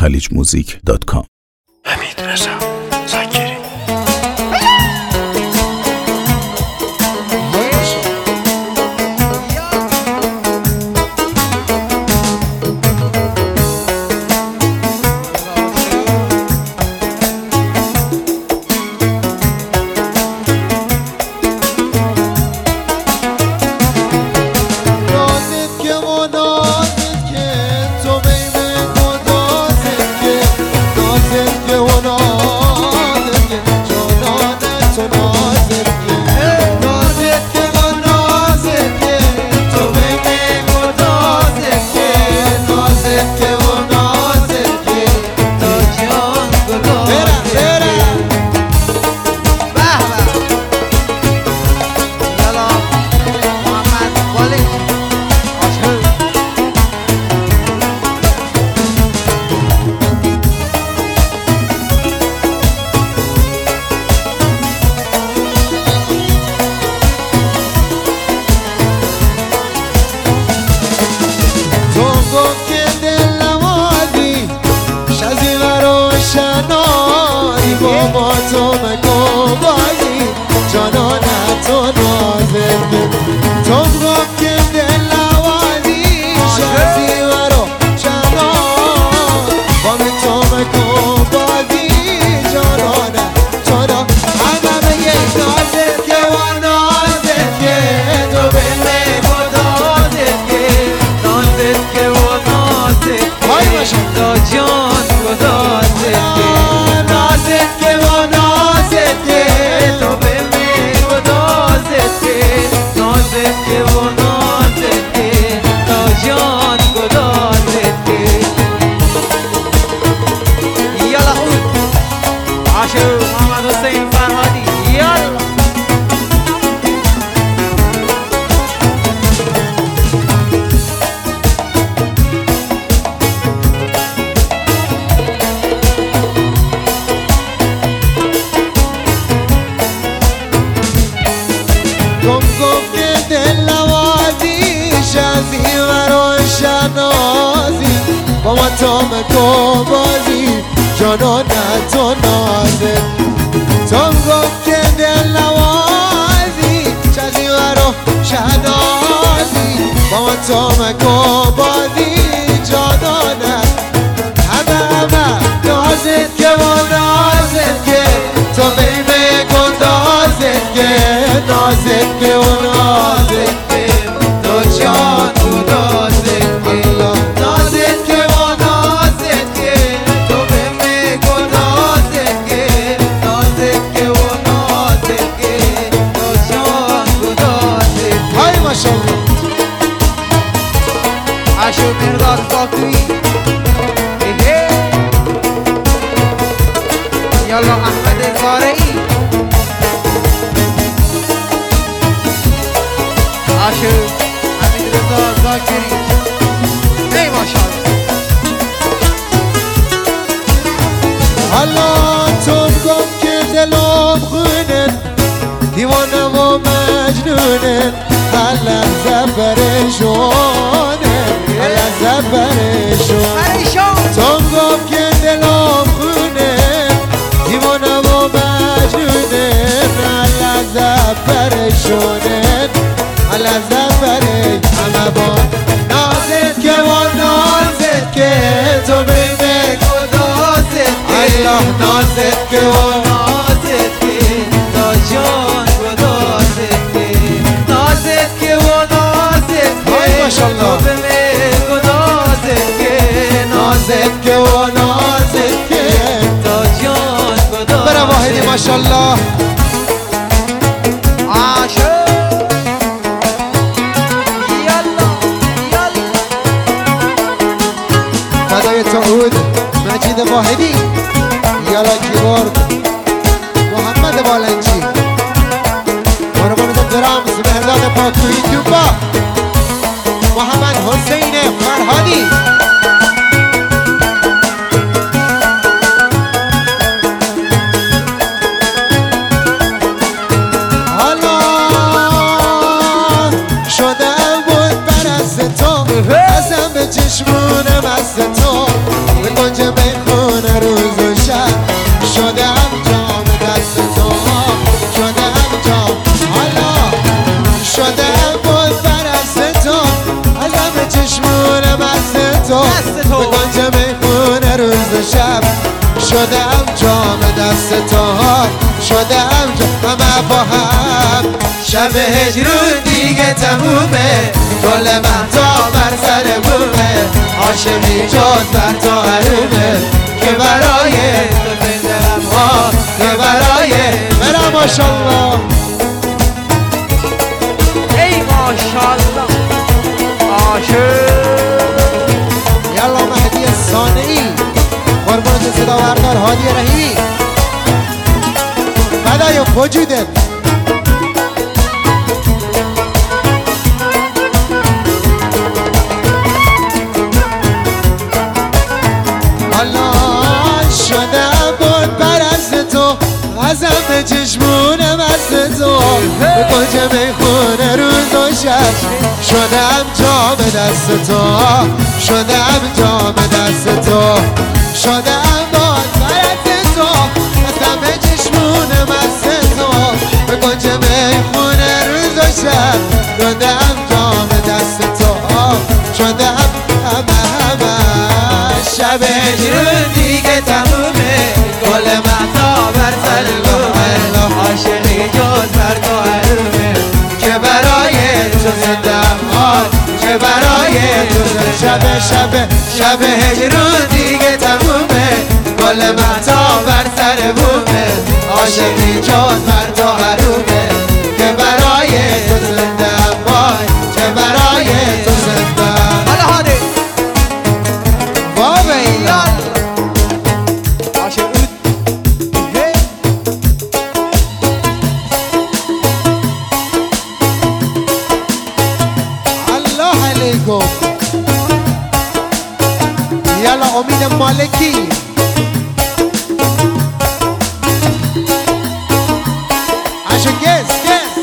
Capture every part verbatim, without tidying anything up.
خلیج موزیک دات کام. حمید رضا زاکری. تام کو بازی جانان تو نازه تام گفت که دل نوازی چزی ورو شنازی با ما تام کو بازی جانان همه همه نازت که و نازت که تو بیمه کن نازت که نازت که و نازت که تو جان تو نازت که نازت که عاشق مرداد فاکوی یالا احمد زارعی عاشق حمید رضا زاکری ای ماشاءالله حالا تو گفت که دلم خونه دیوانه و مجنونه هر لحظه پریشونه هر لحظه پریشون تو گفت که دلم خونه دیوانه و مجنونه هر لحظه پریشونه هر لحظه پریشون همه با نازت که و نازت که تو بیمه کدازت که الله نازت که و نازت که تا جان کدازت که نازت که و نازت که ماشاءالله تو بیمه کدازت که نازت که و نازت که تا جان کدازت برا واحدی ماشاءالله عاشق فدای تعود مجید واحدی یالا کیبورد محمد بالنجی قربان درامز مهرداد پاکوی دوبا محمد حسین فرهادی حالا شدم بود برست تو ازم به چشمونم از تو به گنج شب هجرون دیگه تمومه گل مهتاب بر سر بومه عاشقی جز بر تو حرومه که برای تو دلم ها که برای برم ماشالله ای ماشالله عاشق یالا مهدی صانعی قربان صدا بردار هادی رحیمی فدای وجودت شدم بود برست تو غزم به چشمونم از تو به کنج میخونه روز و شب شدم جام دست تو شدم جام دست تو شدم بود برست تو غزم به چشمونم از تو به کنج میخونه روز و شب شدم جام دست تو شدم همه همه شب هجرون دیگه تمومه گل مهتاب بر سر بومه عاشقی جز بر تو حرومه که برای تو زندم ها که برای تو شب شب شب هجرون دیگه تمومه گل مهتاب بر سر بومه عاشقی جز بر تو حرومه که برای تو زندم ها که برای تو زندم حالا هادی یالا امید مالکی عشق گس گس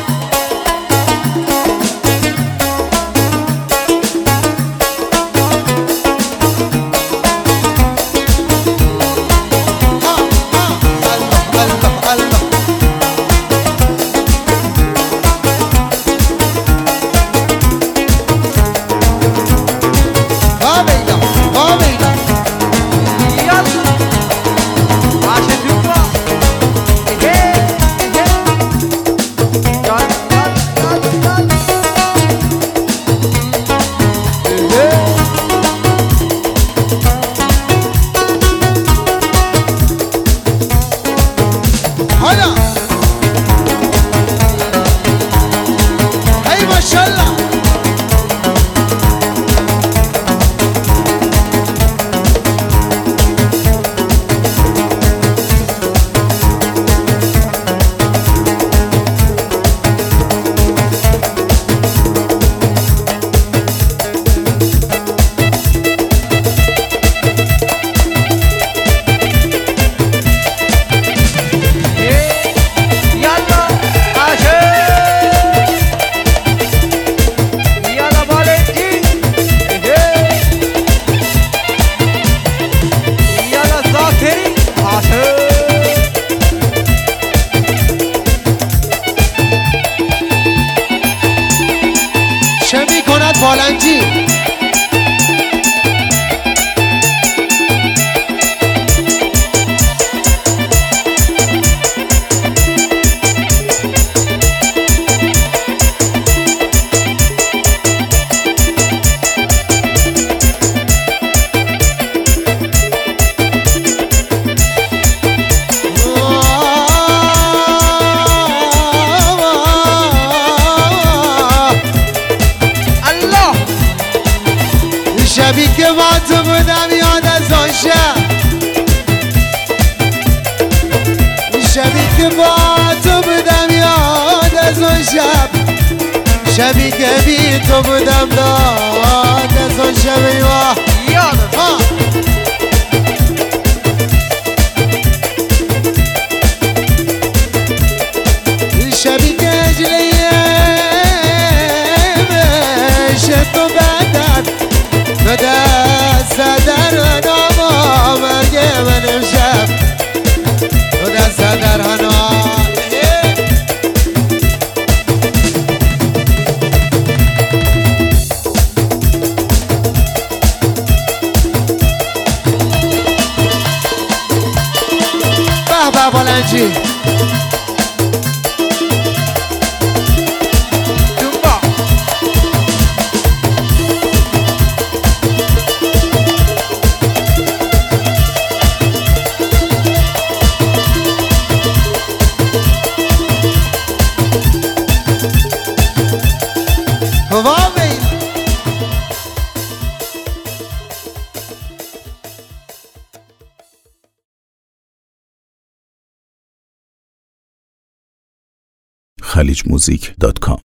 بالنجی شبی که با تو بودم یاد از آن شب شبی که با تو بودم یاد از آن شب شبی که بی تو بودم داد از آن شب یاد ها شبی که اجلیه مشت تو بدن تو دست در هنام مرگ من امشب تو دست در هنام به به بالنجی وامی خلیج موزیک دات کام